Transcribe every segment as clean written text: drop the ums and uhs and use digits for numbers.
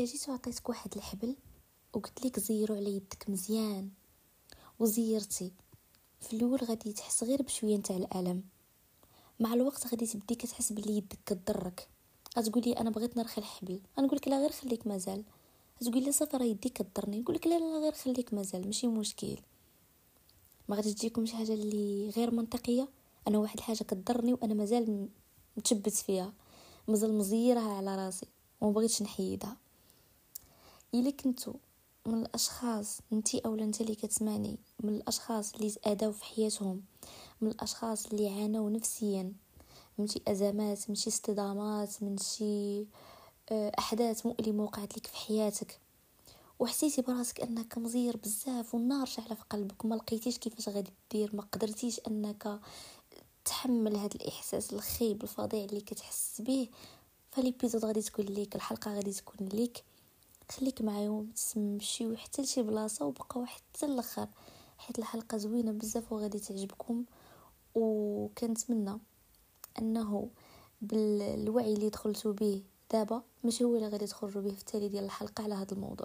الا جيت وعطيتك واحد الحبل وقلت لك زيرو على يدك مزيان وزيرتي، في الاول غادي تحس غير بشويه نتاع الالم. مع الوقت غادي تبدي كتحس بلي يدك كضرك. غتقولي انا بغيت نرخي الحبل، غنقول لك لا غير خليك مازال. تقول لي صافي راه يدي كضرني، نقول لك لا لا غير خليك مازال ماشي مشكل. ما غادي تجيكم شي حاجه اللي غير منطقيه؟ انا واحد الحاجه كضرني وانا مازال متشبت فيها، مازال مزيرها على راسي وما بغيتش نحيدها. الا كنتو من الاشخاص، انتي اولا انت اللي كتسمعني، من الاشخاص اللي تاذوا في حياتهم، من الاشخاص اللي عانوا نفسيا من شي ازمات، من شي اصطدامات، من شي احداث مؤلمه وقعت لك في حياتك، وحسيتي براسك انك مزير بزاف والنار شعله في قلبك، ما لقيتيش كيفاش غادي دير، ما قدرتيش انك تحمل هذا الاحساس الخيب الفظيع اللي كتحس به، فاليبيزود غادي تكون ليك، الحلقه غادي تكون ليك. خليك معايا وتمشيو حتى لشي بلاصه وبقاو حتى الاخر، حيت الحلقه زوينه بزاف وغادي تعجبكم. وكنتمنى انه بالوعي اللي دخلتوا به دابا ماشي هو اللي غادي تخرجوا به في التالي ديال الحلقه على هذا الموضوع.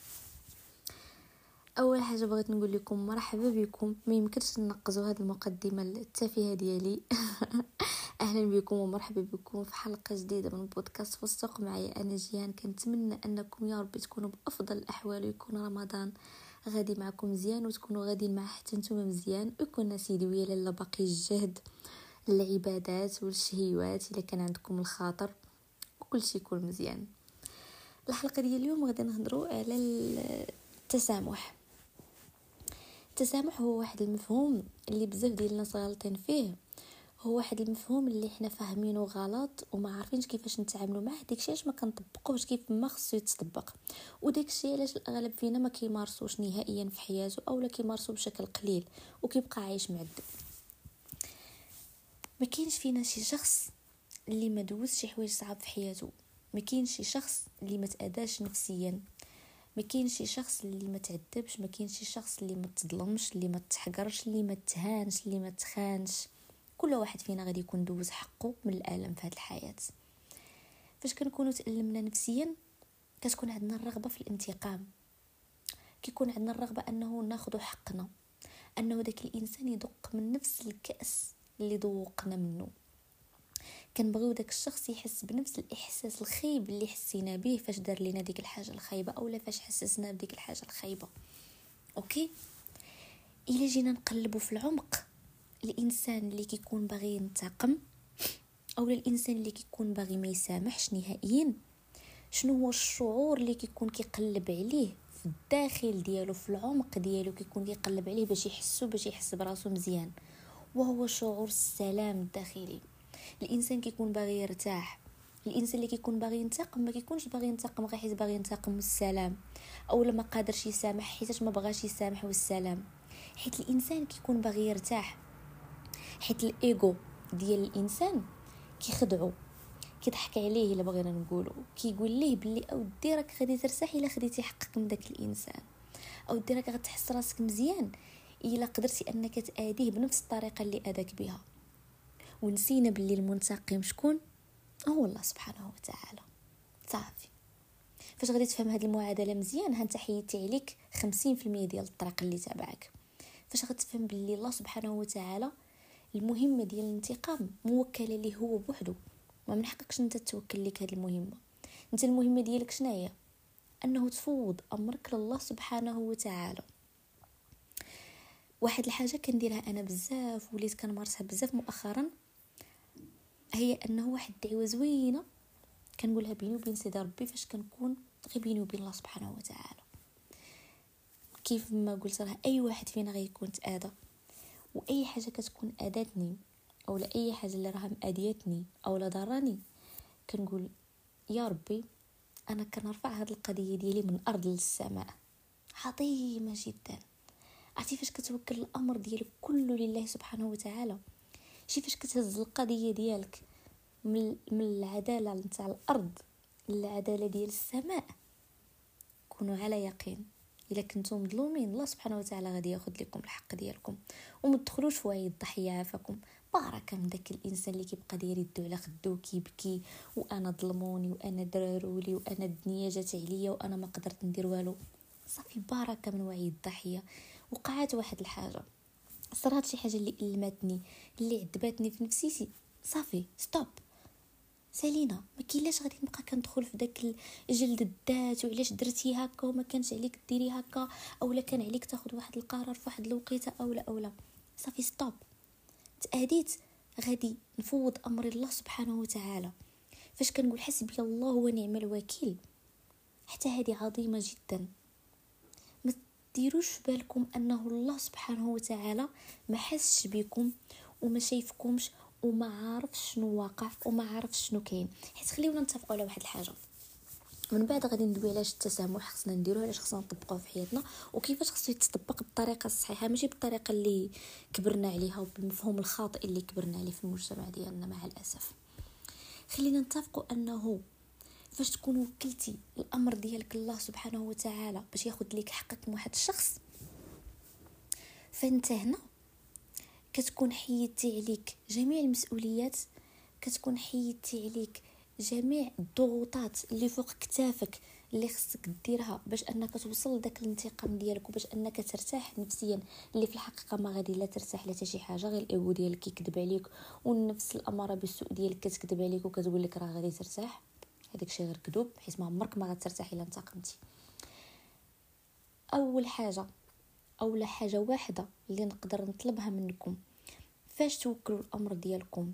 اول حاجه بغيت نقول لكم مرحبا بكم، ما يمكنش ننقزوا هذه المقدمه التافهه ديالي. اهلا بكم ومرحبا بكم في حلقه جديده من بودكاست فستق. معايا انا جيان. كنتمنى انكم يا رب تكونوا بافضل الاحوال، ويكون رمضان غادي معكم مزيان، وتكونوا غاديين مع حتى نتوما مزيان، ويكون سيدي ويا لاله باقي الجهد العبادات والشهيوات الا كان عندكم الخاطر، وكل شيء يكون مزيان. الحلقه ديال اليوم غادي نهضروا على التسامح. التسامح هو واحد المفهوم اللي بزاف ديال الناس غالطين فيه، هو واحد المفهوم اللي حنا فاهمينه غلط وما عارفينش كيفاش نتعاملوا معه. داكشي علاش ما كنطبقوش كيف ما خصو يتطبق، وداكشي علاش الاغلب فينا ما كيمارسوش نهائيا في حياته، اولا كيمارسو بشكل قليل وكيبقى عايش معذب. ما كاينش فينا شي شخص اللي ما دوز شي حوايج صعاب في حياته، ما كاينش شي شخص اللي ما تأذاش نفسيا، ما كاينش شي شخص اللي ما تعذبش، ما كاينش شي شخص اللي ما تظلمش، اللي ما تحقرش، اللي ما تهانش، اللي ما تخانش. كل واحد فينا غادي يكون دوز حقه من الالم في هذه الحياه. فاش كنكونوا تألمنا نفسيا كتكون عندنا الرغبه في الانتقام، كيكون عندنا الرغبه انه ناخذ حقنا، انه داك الانسان يدق من نفس الكأس اللي ذوقنا منه. كنبغيو داك الشخص يحس بنفس الاحساس الخيب اللي حسينا به فاش دار لينا ديك الحاجه الخايبه، اولا فاش حسسنا بديك الحاجه الخايبه. اوكي، الا جينا نقلبوا في العمق، الانسان اللي كيكون باغي ينتقم او الانسان اللي كيكون باغي ما يسامحش نهائيا، شنو هو الشعور اللي كيكون كيقلب عليه في الداخل ديالو، في العمق ديالو كيكون كيقلب عليه باش يحس براسو مزيان، وهو شعور السلام الداخلي. الانسان كيكون باغي يرتاح. الانسان اللي كيكون باغي ينتقم ما كيكونش باغي ينتقم غير حيت باغي ينتقم والسلام، او لما قادرش يسامح حيت ما بغاش يسامح والسلام. حيت الانسان كيكون باغي يرتاح، حيت الايغو ديال الانسان كيخدعو، كيضحك عليه الا بغينا نقولوا، كيقول ليه بلي اودي راك غادي ترتاح الا خديتي حقك من داك الانسان، اودي راك غتحس راسك مزيان الا قدرتي انك تاديه بنفس الطريقه اللي اذاك بها. ونسينا باللي المنتقم شكون؟ هو الله سبحانه وتعالى. صافي، فاش غادي تفهم هذه المعادله مزيان، ها انت حيدتي عليك 50% ديال الطريق اللي تابعك. فاش غتفهم باللي الله سبحانه وتعالى المهمه ديال الانتقام موكله ليه هو بوحده، ما من حقكش انت توكل لك هذه المهمه. انت المهمه ديالك شنو هي؟ انه تفوض امرك لله سبحانه وتعالى. واحد الحاجه كنديرها انا بزاف وليت كنمارسها بزاف مؤخرا، هي انه واحد الدعوه زوينه كنقولها بيني وبين سيدي ربي فاش كنكون غير بيني وبين الله سبحانه وتعالى. كيف ما قلت راه اي واحد فينا غيكون تآذى، واي حاجه كتكون اذتني او لا اي حاجه اللي راها مأذيتني او لا ضراني، كنقول يا ربي انا كنرفع هذه القضيه ديالي من الارض للسماء. عظيمه جدا. عرفتي فاش كتوكل الامر ديالك كله لله سبحانه وتعالى، شي فاش كتهز القضيه ديالك من العداله نتاع الارض للعداله ديال السماء، كونوا على يقين الا كنتم مظلومين الله سبحانه وتعالى غادي ياخذ لكم الحق ديالكم. وما تدخلوش في وعي الضحيه عافاكم، بركه من داك الانسان اللي كيبقى داير يدو على خدو كيبكي وانا ظلموني وانا درارولي وانا الدنيا جات عليا وانا ما قدرت ندير والو. صافي بركه من وعي الضحيه. وقعت واحد الحاجه، صرات شي حاجه اللي المتني، اللي عذبتني في نفسيتي، صافي ستوب سالينا. ما كاينلاش غادي نبقى كندخل في داك جلد الذات وعلاش درتي هكا وما كانش عليك ديري هكا، اولا كان عليك تاخذ واحد القرار في واحد الوقيته اولا. صافي ستوب. تأديت غادي نفوض امر الله سبحانه وتعالى. فاش كنقول حسبي الله ونعم الوكيل، حتى هذه عظيمه جدا. ما ديروش في بالكم انه الله سبحانه وتعالى ما حسش بكم وما شايفكمش وما عارف شنو واقع وما عارف شنو كاين. حيت خليونا نتفقوا على واحد الحاجه، من بعد غادي ندوي علاش التسامح خصنا نديروه، علاش خصنا نطبقوه في حياتنا، وكيفاش خصو يتطبق بالطريقه الصحيحه ماشي بالطريقه اللي كبرنا عليها وبالمفهوم الخاطئ اللي كبرنا عليه في المجتمع ديالنا مع الاسف. خلينا نتفقوا انه فاش تكون وكلتي الامر ديالك الله سبحانه وتعالى باش ياخذ لك حقك من واحد الشخص، فانت هنا كتكون حيدتي عليك جميع المسؤوليات، كتكون حيدتي عليك جميع الضغوطات اللي فوق كتافك اللي خصك ديرها باش انك توصل لذاك الانتقام ديالك وباش انك ترتاح نفسيا، اللي في الحقيقه ما غادي لا ترتاح لا شي حاجه، غير الايغو ديالك كيكذب عليك والنفس الاماره بالسوء ديالك كتكذب عليك وكتقول لك راه غادي ترتاح. هذاك الشيء غير كذوب، حيت ما عمرك ما غترتاحي الا انتقمتي. اول حاجه واحده اللي نقدر نطلبها منكم فاش توكلوا الامر ديالكم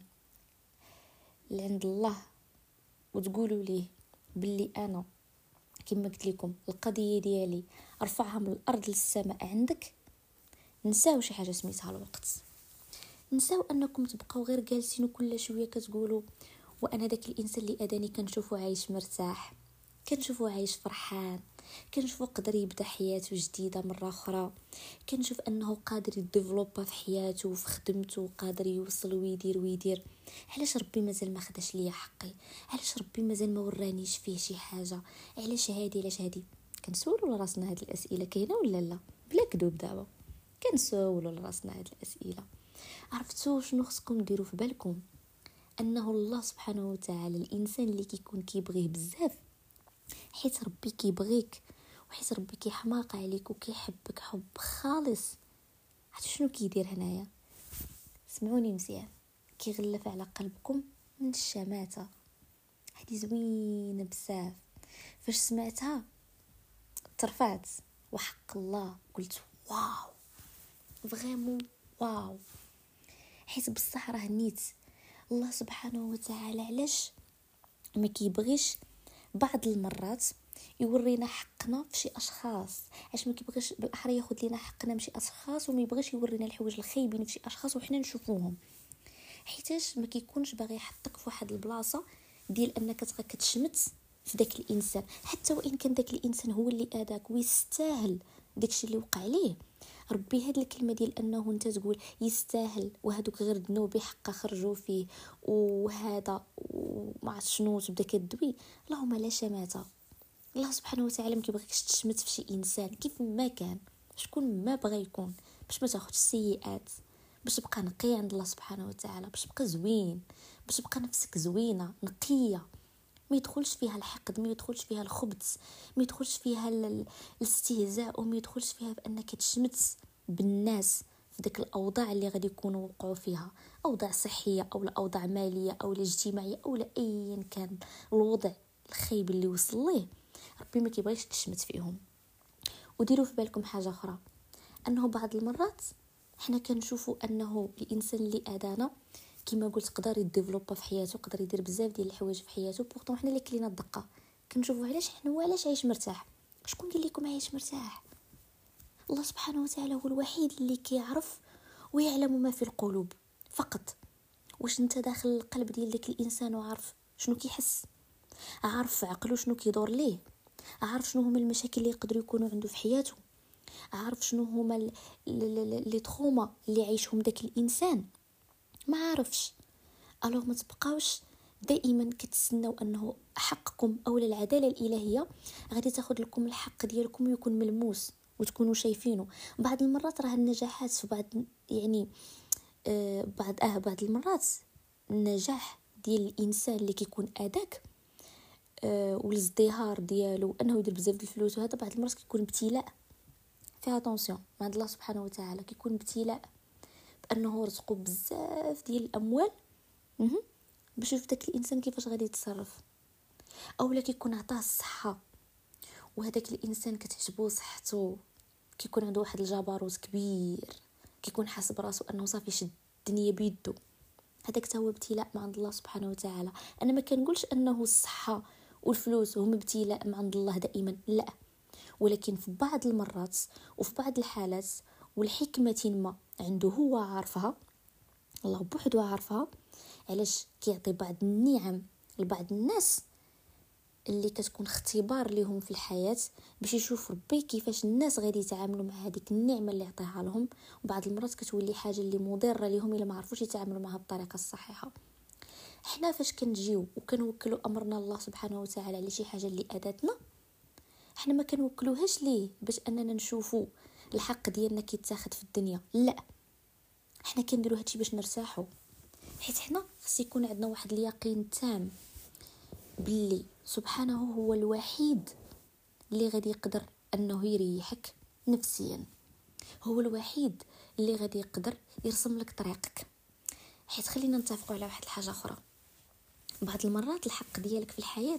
لعند الله وتقولوا ليه باللي انا كما قلت لكم القضيه ديالي ارفعها من الارض للسماء عندك، نساو شي حاجه سميتها الوقت. نساو انكم تبقاو غير جالسين وكل شويه كتقولوا وانا داك الانسان اللي اداني كنشوفه عايش مرتاح، كنشوفه عايش فرحان، كنشوفه قدر يبدا حياته جديده مره اخرى، كنشوف انه قادر يديفلوبا في حياته وفي خدمته، قادر يوصل ويدير. علاش ربي مازال ما خداش ليا حقي؟ علاش ربي مازال ما ورانيش فيه شي حاجه؟ علاش هادي كنسولوا لراسنا هاد الاسئله كاينه ولا لا؟ بلا كذوب دابا كنسولوا لراسنا هاد الاسئله. عرفتوا شنو خصكم ديروا في بالكم؟ انه الله سبحانه وتعالى الانسان اللي كيكون كيبغيه بزاف، حيت ربي كيبغيك وحيت ربي كيحماق عليك وكيحبك حب خالص، عرفتوا شنو كيدير هنايا؟ سمعوني مزيان، كيغلف على قلبكم من الشماتة. هذه زوينه بزاف. فاش سمعتها ترفعت وحق الله قلت واو، فريمون واو. حيت بصح راه نيت الله سبحانه وتعالى علاش ما كيبغيش بعض المرات يورينا حقنا في شي اشخاص؟ علاش ما كيبغيش بالاحرى ياخذ لينا حقنا من شي اشخاص وما يبغيش يورينا الحوايج الخايبين في شي اشخاص وحنا نشوفوهم؟ حيتاش ما كيكونش باغي يحطك في واحد البلاصه ديال انك تبقى كتشمت في داك الانسان، حتى وان كان داك الانسان هو اللي اذاك ويستاهل داكشي اللي وقع عليه. ربي هاد الكلمه ديال انه انت تقول يستاهل وهذوك غير ذنوبي حقا خرجوا فيه وهذا وما عرفت شنو، تبدا كدوي. اللهم لا شماته. الله سبحانه وتعالى ما كيبغيكش تشمت في شي انسان كيف ما كان، شكون ما بغى يكون، باش ما تاخذش السيئات، باش تبقى نقي عند الله سبحانه وتعالى، باش تبقى زوين، باش تبقى نفسك زوينه نقيه، ما يدخلش فيها الحقد، ما يدخلش فيها الخبث، ما يدخلش فيها الاستهزاء، وما يدخلش فيها بانك تشمت بالناس في ديك الاوضاع اللي غادي يكونوا وقعوا فيها، اوضاع صحيه او اوضاع ماليه او اجتماعيه او ايا كان الوضع الخايب اللي وصل ليه، ربي ما كيبغيش تشمت فيهم. وديروا في بالكم حاجه اخرى، انه بعض المرات حنا كنشوفوا انه الانسان اللي اذانا كما قلت قدر يديفلوبا في حياته، قدر يدير بزاف ديال الحوايج في حياته، بورطون حنا اللي كلينا الدقه كنشوفوا علاش عايش مرتاح. شكون قال لكم عايش مرتاح؟ الله سبحانه وتعالى هو الوحيد اللي كيعرف ويعلم ما في القلوب فقط. واش انت داخل القلب ديال داك الانسان وعارف شنو كيحس، عارف في عقله شنو كيدور ليه، عارف شنو هما المشاكل اللي يقدروا يكونوا عنده في حياته، عارف شنو هما لي تروما اللي عايشهم داك الانسان؟ ما عارفش. الوغ ما تبقاوش دائما كتسناو انه حقكم او العداله الالهيه غادي تاخذ لكم الحق ديالكم ويكون ملموس وتكونوا شايفينه. بعض المرات راه النجاحات في بعض يعني بعض المرات النجاح ديال الانسان اللي كيكون اذاك والازدهار ديالو انه يدير بزاف ديال الفلوس، وهذا بعض المرات كيكون ابتلاء. فيها طونسيون مع الله سبحانه وتعالى، كيكون ابتلاء بانه رزقو بزاف ديال الاموال باش يشوف داك الانسان كيفاش غادي يتصرف. اولا كيكون عطاه الصحه وهذاك الانسان كتعجبو صحته، كيكون عنده واحد الجبروت كبير، كيكون حاس براسو انه صافي شد الدنيا بيدو. هذاك حتى هو ابتلاء من عند الله سبحانه وتعالى. انا ما كنقولش انه الصحه والفلوس هما ابتلاء من عند الله دائما، لا، ولكن في بعض المرات وفي بعض الحالات والحكمه ما عنده هو عارفها، الله بوحدو عارفها، علاش كيعطي بعض النعم لبعض الناس اللي كتكون اختبار لهم في الحياة باش يشوف ربي كيفاش الناس غادي يتعاملوا مع هذيك النعمة اللي عطيها لهم. وبعض المرات كتولي حاجة اللي مضرة لهم إلا ما عرفوش يتعاملوا معها بالطريقة الصحيحة. احنا فاش كنجيو وكنوكلوا أمرنا الله سبحانه وتعالى على شي حاجة اللي أذاتنا، احنا ما كنوكلوهاش ليه باش أننا نشوفوا الحق ديالنا كيتاخد في الدنيا، لا، احنا كنديروا هادشي باش نرتاحوا. حيت احنا خص يكون عندنا واحد اليقين تام باللي سبحانه هو الوحيد اللي غادي يقدر انه يريحك نفسيا، هو الوحيد اللي غادي يقدر يرسم لك طريقك. حيت خلينا نتفقوا على واحد الحاجه اخرى، بعض المرات الحق ديالك في الحياه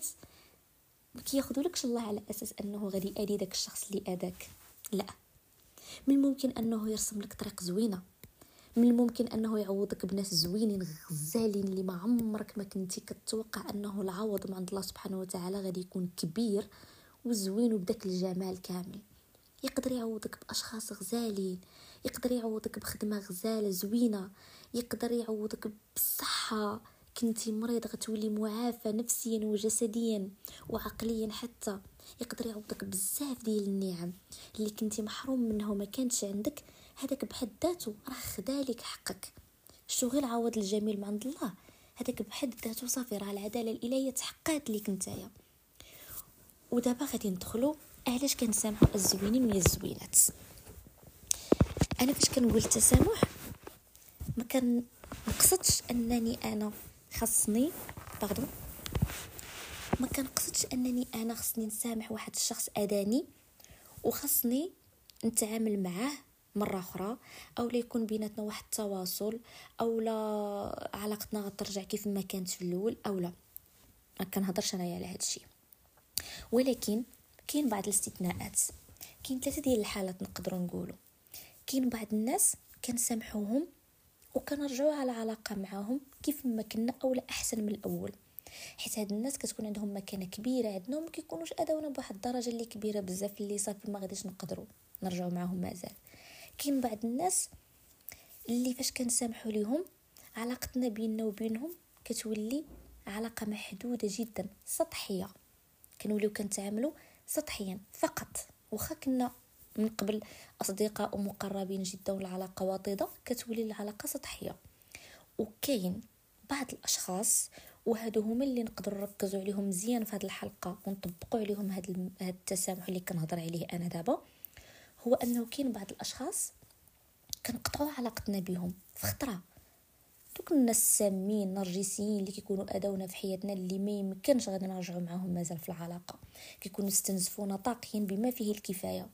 ما كياخذولكش الله على اساس انه غادي يأذي داك الشخص اللي اذاك، لا، من الممكن انه يرسم لك طريق زوينه، من الممكن انه يعوضك بناس زوينين غزالين اللي ما عمرك ما كنتي كتوقع انه العوض من عند الله سبحانه وتعالى غادي يكون كبير وزوين وبداك الجمال كامل. يقدر يعوضك باشخاص غزالين، يقدر يعوضك بخدمه غزاله زوينه، يقدر يعوضك بالصحه، كنتي مريض غتولي معافى نفسيا وجسديا وعقليا حتى، يقدر يعوضك بزاف ديال النعم اللي كنتي محروم منه ما كانتش عندك. هذاك بحد ذاته راه خدالك حقك. شو غير عوض الجميل من عند الله، هذاك بحد ذاته صافي راه العداله الالهيه تحققت ليك نتايا. ودابا غادي ندخلوا علاش كنسامحوا الزوينين ويا الزوينات. انا فاش كنقول التسامح ما كنقصدش انني انا خصني ما كنقصدش انني انا خصني نسامح واحد الشخص اذاني وخصني نتعامل معاه مره اخرى، او لا يكون بيناتنا واحد التواصل، او لا علاقتنا غترجع كيف ما كانت في الاول، او لا، ما كنهضرش انايا على هذا الشيء. ولكن كاين بعض الاستثناءات، كاين 3 ديال الحالات نقدروا نقولوا. كاين بعض الناس كنسامحوهم وكنرجعوا على علاقه معاهم كيف ما كنا او لا احسن من الاول، حيت هاد الناس كتكون عندهم مكانه كبيره عندنا وما كيكونوش اداونا بواحد الدرجه اللي كبيره بزاف اللي صافي ما غاديش نقدروا نرجعوا معاهم مازال. كاين بعض الناس اللي فاش كنسامحوا ليهم علاقتنا بيننا وبينهم كتولي علاقه محدوده جدا سطحيه، كنوليو كنتعاملوا سطحيا فقط، واخا كنا من قبل اصدقاء ومقربين جدا والعلاقه واطده كتولي العلاقه سطحيه. وكاين بعض الاشخاص وهادو هما اللي نقدروا نركزوا عليهم مزيان في هذه الحلقه ونطبقوا عليهم هذا التسامح اللي كنهضر عليه انا دابا، هو انه كاين بعض الاشخاص كنقطعوا علاقتنا بهم في خطره. دوك الناس السامين نرجسيين اللي كيكونوا اداونا في حياتنا اللي ما يمكنش غادي نرجعوا معاهم مازال في العلاقه، كيكونوا استنزفونا طاقيا بما فيه الكفايه.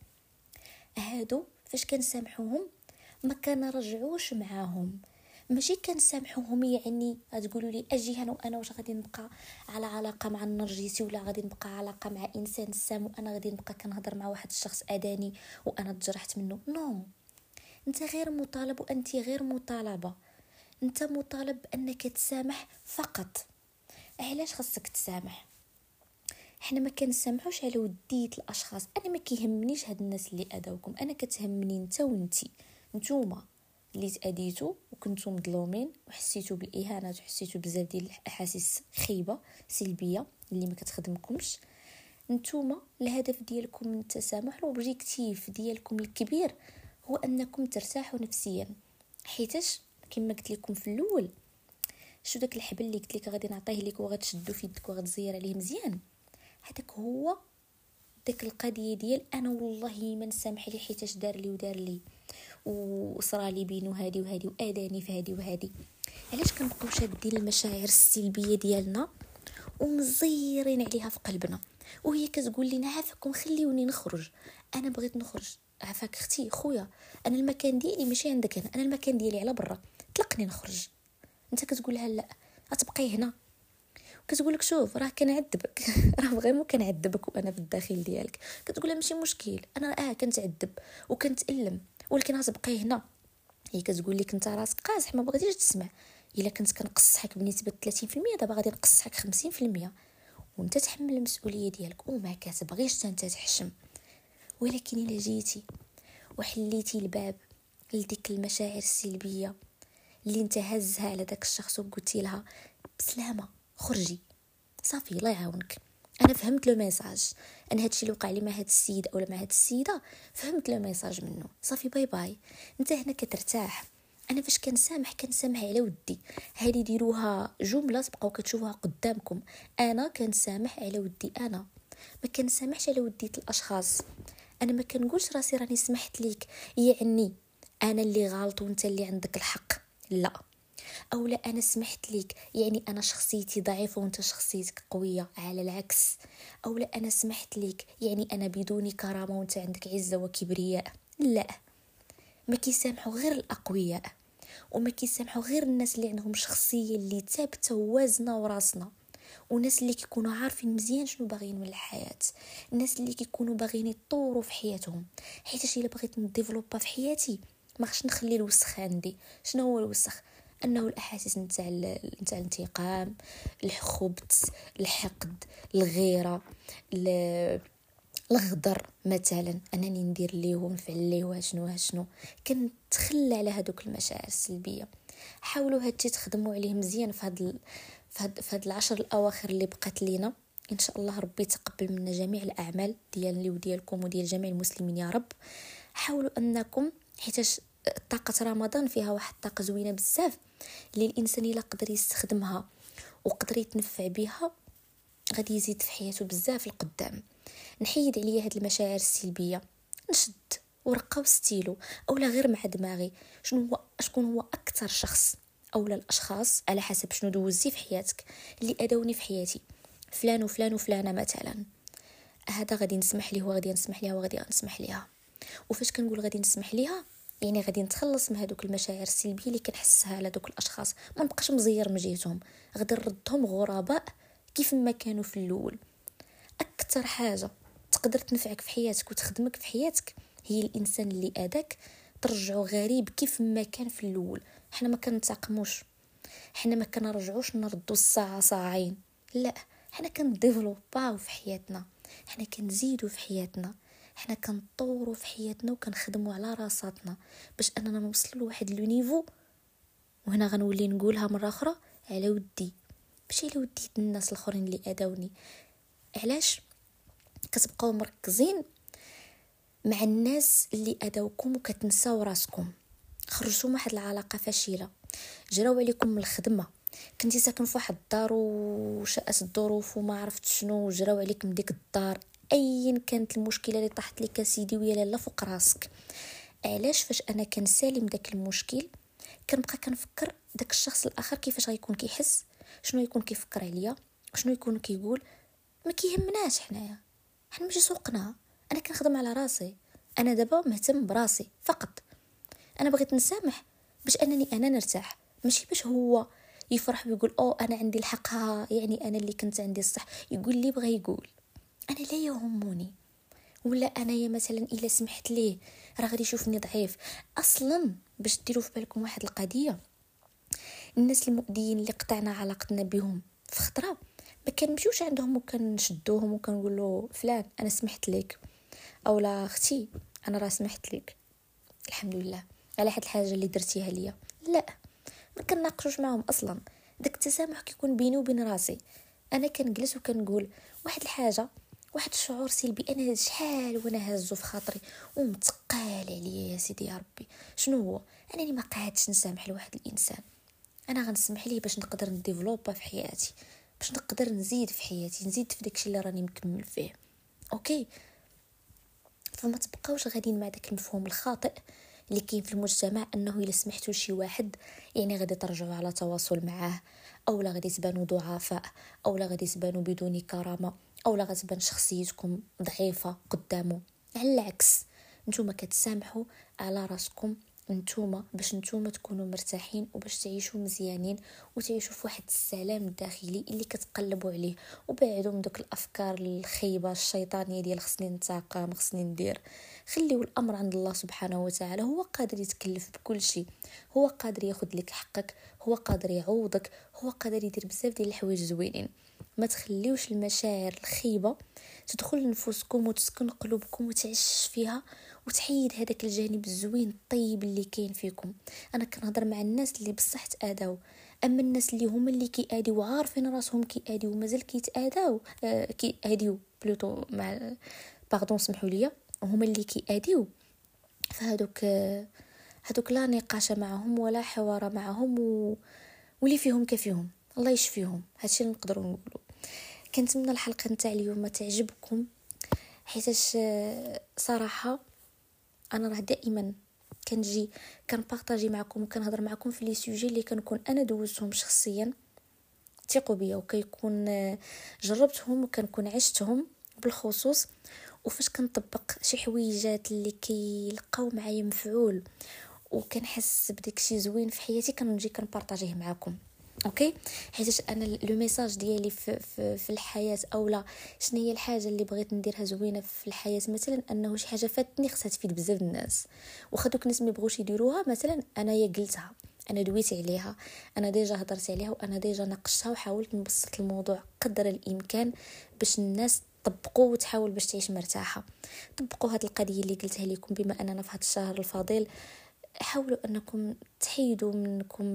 هادو فاش كنسامحوهم ما كنرجعوش معاهم، ماشي كنسامحوهم يعني غتقولوا لي اجي انا واش غادي نبقى على علاقه مع النرجسي ولا غادي نبقى علاقه مع انسان سام وانا غادي نبقى كنهضر مع واحد الشخص اداني وانا تجرحت منه. نو، انت غير مطالب وانت غير مطالبه، انت مطالب انك تسامح فقط. علاش خاصك تسامح؟ احنا ما كنسامحوش على وديه الاشخاص. انا ما كيهمنيش هاد الناس اللي اذاوكم، انا كتهمني انت وانتي، نتوما اللي تاديتوا وكنتم مظلومين وحسيتوا بالاهانات وحسيتوا بزاف ديال الاحاسيس خيبه سلبيه اللي ما كتخدمكمش. نتوما الهدف ديالكم من التسامح الاوبجيكتيف ديالكم الكبير هو انكم ترتاحوا نفسيا. حيتاش كما قلت لكم في الاول، شو داك الحبل اللي قلت لك غادي نعطيه لك وغتشدو في يدك وغتزير عليه مزيان، هذاك هو داك القضيه ديال انا والله ما نسامح لي حيت دار لي ودار لي وصرا لي بينو هادي وهادي واداني في هادي وهادي. علاش كنبقاو شادين المشاعر السلبيه ديالنا ومزيرين عليها في قلبنا، وهي كتقول لنا عافاكم خليوني نخرج، انا بغيت نخرج، عافاك اختي خويا، انا المكان ديالي ماشي عندك، انا المكان ديالي على برا، طلقني نخرج. انت كتقول لها لا غتبقاي هنا، كتقول لك شوف راه كنعذبك راه فريمون كنعذبك وانا في الداخل ديالك. كتقول لها ماشي مشكل، انا كنتعذب وكنتالم ولكن غتبقاي هنا. هي كتقول لك انت راسك قاصح ما بغيتيش تسمع، الا كنت كنقصحك بنسبه 30% دابا غادي نقصحك 50%، وانت تحمل المسؤوليه ديالك وما كتبغيش انت تحشم. ولكن الا جيتي وحليتي الباب لديك المشاعر السلبيه اللي انت هزها على داك الشخص وقلتي لها بسلامه خرجي صافي الله يعاونك، انا فهمت لو ميساج، انا هادشي اللي وقع لي مع هاد السيد اولا مع هاد السيده فهمت لو ميساج منه، صافي باي باي. انت هنا كترتاح. انا فاش كنسامح على ودي، هادي ديروها جمله تبقاو كتشوفوها قدامكم، انا كنسامح على ودي، انا ما كنسامحش على ودية الاشخاص. انا ما كنقولش راسي راني سمحت ليك يعني انا اللي غلط وانت اللي عندك الحق، لا. او لا انا سمحت ليك يعني انا شخصيتي ضعيفه وانت شخصيتك قويه، على العكس. او لا انا سمحت ليك يعني انا بدوني كرامه وانت عندك عزه وكبرياء، لا. ما كيسامحوا غير الاقوياء، وما كيسامحوا غير الناس اللي عندهم شخصيه اللي ثابته ووازنه وراسنا، وناس اللي كيكونوا عارفين مزيان شنو باغيين من الحياه، الناس اللي كيكونوا باغيين يطوروا في حياتهم. حيت الا بغيت نديفلوبا في حياتي ما خصش نخلي الوسخ عندي. شنو هو الوسخ؟ انه الاحاسيس نتاع الانتقام، الخبث، الحقد، الغيره، الغدر مثلا، انني ندير ليه ونفعل ليه وشنو كنتخلى على هذوك المشاعر السلبيه. حاولوا هاتي تخدموا عليه مزيان في هاد العشر الاواخر اللي بقات لينا. ان شاء الله ربي يتقبل منا جميع الاعمال ديالي وديالكم وديال جميع المسلمين يا رب. حاولوا انكم حيتاش طاقه رمضان فيها واحد الطاقه زوينه بزاف اللي الانسان الا قدر يستخدمها وقدر يتنفع بها غادي يزيد في حياته بزاف القدام. نحيد عليا هاد المشاعر السلبيه، نشد ورقه وستيلو اولا غير مع دماغي شكون هو اكثر شخص اولا الاشخاص على حسب شنو دوزتي في حياتك اللي ادوني في حياتي، فلان وفلان وفلانه مثلا، هذا غادي نسمح ليه وغادي نسمح ليها وغادي نسمح ليها. وفاش كنقول غادي نسمح ليها يعني غادي نتخلص من هذوك المشاعر السلبيه اللي كنحسها على دوك الاشخاص، ما نبقاش مزير من جهتهم، غادي نردهم غرباء كيف ما كانوا في الاول. اكثر حاجه تقدر تنفعك في حياتك وتخدمك في حياتك هي الانسان اللي اداك ترجعه غريب كيف ما كان في الاول. حنا ما كنتعقموش، حنا ما كنرجعوش نردوا الساعه ساعين، لا. حنا كنديفلوباو في حياتنا، حنا كنزيدوا في حياتنا، حنا كنطوروا في حياتنا وكنخدموا على راساتنا باش اننا نوصلوا لواحد لو نيفو. وهنا غنولي نقولها مره اخرى على ودي، ماشي على ودي الناس الاخرين اللي اداوني. علاش كتبقاو مركزين مع الناس اللي اداوكم وكتنساو راسكم؟ خرجتوا من واحد العلاقه فاشله، جراو عليكم من الخدمه، كنتي ساكن في واحد الدار وشاءت الظروف وما عرفت شنو جراو عليك من ديك الدار، ايا كانت المشكله اللي طاحت لك سيدي ويا لا فوق راسك. علاش فاش انا كنسالم داك المشكل كنبقى كنفكر داك الشخص الاخر كيفاش غيكون كيحس، شنو يكون كيفكر عليا، شنو يكون كيقول؟ ما كيهمناش. حنا ماشي سوقنا، انا كنخدم على راسي، انا دابا مهتم براسي فقط. انا بغيت نسامح باش انني انا نرتاح، ماشي باش هو يفرح ويقول انا عندي الحق، يعني انا اللي كنت عندي الصح، يقول لي بغى يقول، انا لا يهمني. ولا انايا مثلا الا سمحت ليه راه غادي يشوفني ضعيف اصلا. باش ديروا في بالكم واحد القضيه، الناس المؤذيين اللي قطعنا علاقتنا بهم في خطره ما كنمشيوش عندهم وكنشدوهم وكنقول له فلان انا سمحت لك، او لا اختي انا راه سمحت لك الحمد لله على هاد الحاجه اللي درتيها ليا، لا. ما كنناقشوش معهم اصلا. داك التسامح كيكون بيني وبين راسي، انا كنجلس وكنقول واحد الحاجه، واحد الشعور سلبي انا شحال وانا هازو في خاطري ومتقال عليا يا سيدي يا ربي، شنو هو؟ انني ما قعدتش نسامح لواحد الانسان، انا غنسمح ليه باش نقدر نديفلوبا في حياتي، باش نقدر نزيد في حياتي، نزيد في داكشي اللي راني مكمل فيه. اوكي فما تبقاوش غاديين مع داك المفهوم الخاطئ اللي كاين في المجتمع انه الا سمحتوا لشي واحد يعني غادي ترجعوا على تواصل معاه، او لا غادي تبانوا ضعفاء، او لا غادي تبانوا بدون كرامه، او لا غتبان شخصيتكم ضعيفه قدامه. على العكس، نتوما كتسامحوا على راسكم نتوما باش نتوما تكونوا مرتاحين وباش تعيشوا مزيانين وتعيشوا في واحد السلام الداخلي اللي كتقلبوا عليه. وبعدوا من دوك الافكار الخيبه الشيطانيه ديال خصني ننتقم خصني ندير. خليوا الامر عند الله سبحانه وتعالى، هو قادر يتكلف بكل شيء، هو قادر ياخذ لك حقك، هو قادر يعوضك، هو قادر يدير بزاف ديال الحوايج زوينين. ما تخليوش المشاعر الخيبه تدخل لنفوسكم وتسكن قلوبكم وتعيش فيها وتحيد هذاك الجانب الزوين الطيب اللي كاين فيكم. انا كنهضر مع الناس اللي بصح تاذاو، اما الناس اللي هما اللي كياديو وعارفين راسهم كياديو ومازال كيتاذاو كياديو بلوتو مع باردون سمحوا لي، هما اللي كياديو، فهادوك لا نقاش معهم ولا حوار معهم واللي فيهم كفيهم، الله يشفيهم. هادشي اللي نقدروا نقولوا. كنتمنى الحلقه نتاع اليوم تعجبكم، حيتاش صراحه انا راه دائما كنجي كنبارطاجي معكم وكنهضر معكم في لي سوجي اللي كنكون انا دوزتهم شخصيا، ثقوا بيا، وكيكون جربتهم وكنكون عشتهم بالخصوص. وفاش كنطبق شي حويجات اللي كيلقاو معايا مفعول وكنحس بداك شي زوين في حياتي كنجي كنبارطاجيه معكم. اوكي، حيت انا لو ميساج ديالي في الحياه اولا شنو هي الحاجه اللي بغيت نديرها زوينه في الحياه، مثلا انه شي حاجه فاتني خصها تفيد بزاف الناس، واخا دوك الناس ما بغوش يديروها، مثلا انا قلتها، انا دويت عليها، انا ديجا هضرت عليها، وانا ديجا ناقشتها وحاولت نبسط الموضوع قدر الامكان باش الناس طبقوا وتحاول باش تعيش مرتاحه. طبقوا هذه القضيه اللي قلتها لكم بما اننا في هذا الشهر الفضيل. حاولوا انكم تحيدوا منكم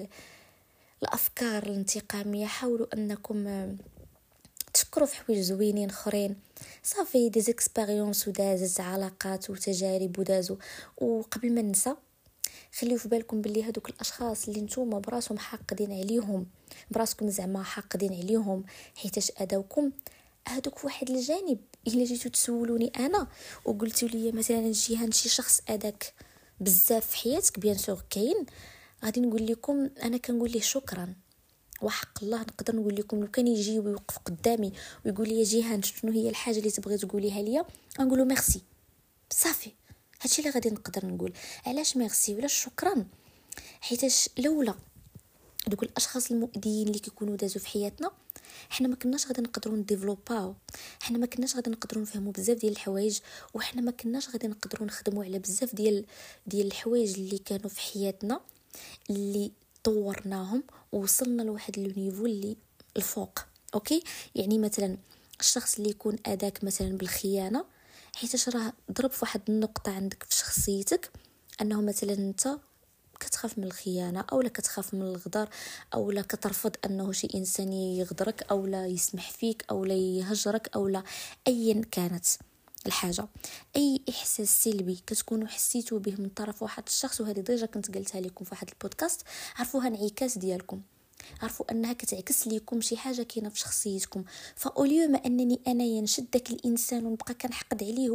الافكار الانتقاميه، حاولوا انكم تفكروا في حوايج زوينين اخرين. صافي دي زيكسبيريونس ودازت علاقات وتجارب ودازوا، وقبل ما ننسى خليو في بالكم باللي هذوك الاشخاص اللي نتوما براسهم حاقدين عليهم، براسكم زعما حاقدين عليهم حيتاش اداوكم، هذوك واحد الجانب الا جيتو تسولوني انا وقلتوا لي مثلا جيهان شي شخص اداك بزاف في حياتك، بيان سور كاين، غادي نقول لكم انا كنقول ليه شكرا، وحق الله نقدر نقول لكم لو كان يجي ويوقف قدامي ويقول لي جيهان شنو هي الحاجه اللي تبغي تقوليها ليا، نقول له ميرسي صافي. هادشي اللي غادي نقدر نقول. علاش ميرسي ولا شكرا؟ حيتاش لولا دوك الاشخاص المؤذيين اللي كيكونوا دازوا في حياتنا، حنا ما كناش غادي نقدروا نديفلوباو، حنا ما كناش غادي نقدروا نفهموا بزاف ديال الحوايج، وحنا ما كناش غادي نقدروا نخدموا على بزاف ديال الحوايج اللي كانوا في حياتنا اللي طورناهم ووصلنا لواحد النيفو اللي الفوق. اوكي، يعني مثلا الشخص اللي يكون اداك مثلا بالخيانه، حيت راه ضرب في واحد النقطه عندك في شخصيتك انه مثلا انت كتخاف من الخيانه او لا كتخاف من الغدر او لا كترفض انه شي انسان يغدرك او لا يسمح فيك او لا يهجرك او لا ايا كانت الحاجه. اي احساس سلبي كتكونوا حسيتوا به من طرف واحد الشخص، وهذه ديجا كنت قلتها لكم في واحد البودكاست، عرفوها انعكاس ديالكم، عرفوا انها كتعكس ليكم شي حاجه كاينه في شخصيتكم. فاوليو ما انني انا ينشد داك الانسان ونبقى كنحقد عليه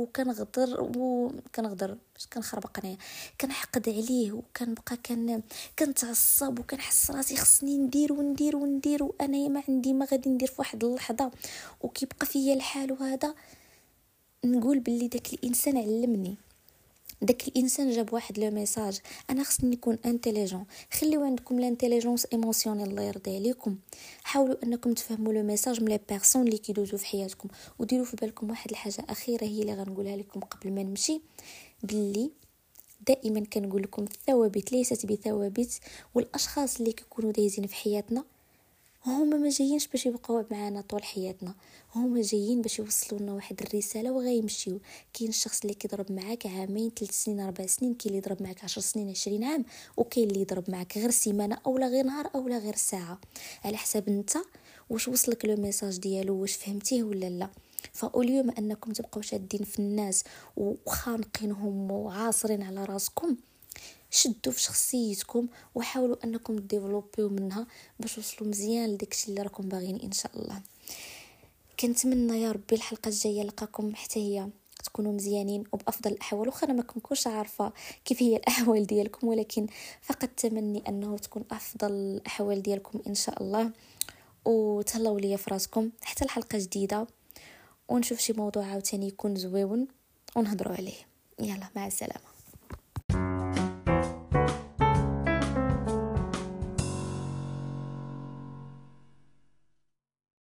وكنغدر كنخربق انايا كنحقد عليه وكنبقى كنتعصب وكنحس راسي خصني ندير وانا ما عندي ما غادي ندير في واحد اللحظه وكيبقى فيا الحال. وهذا نقول باللي داك الانسان علمني، داك الانسان جاب واحد لو ميساج، انا خصني نكون انتيليجون. خليو عندكم لانتيليجونس ايموشنيل الله يرضي عليكم، حاولوا انكم تفهموا لو ميساج من لي بيرسون اللي كيدوزوا في حياتكم. وديروا في بالكم واحد الحاجه اخيره هي اللي غنقولها لكم قبل ما نمشي، باللي دائما كنقول لكم الثوابت ليست بثوابت، والاشخاص اللي كيكونوا دايزين في حياتنا هما ما جايينش باش يبقاو معنا طول حياتنا، هما جايين باش يوصلوا لنا واحد الرساله وغيمشيو. كاين الشخص اللي كيضرب معاك عامين 3 سنين 4 سنين، كاين اللي يضرب معاك 10 سنين 20 عام، وكاين اللي يضرب معاك غير سيمانه اولا غير نهار اولا غير ساعه، على حساب انت واش وصلك لو ميساج ديالو، واش فهمتيه ولا لا. فاليوم انكم تبقاو شادين في الناس وخانقينهم وعاصرين على راسكم، شدوا في شخصيتكم وحاولوا انكم تديفلوبيو منها باش توصلوا مزيان لداكشي اللي راكم باغيين ان شاء الله. كنتمنى يا ربي الحلقه الجايه نلقاكم حتى هي تكونوا مزيانين وبافضل الاحوال. واخا انا ما كنكونش عارفه كيف هي الاحوال ديالكم، ولكن فقط تمني انه تكون افضل الاحوال ديالكم ان شاء الله. وتهلاو ليا في راسكم حتى الحلقه جديده، ونشوف شي موضوع عاوتاني يكون زويون ونهضروا عليه. يلا مع السلامه.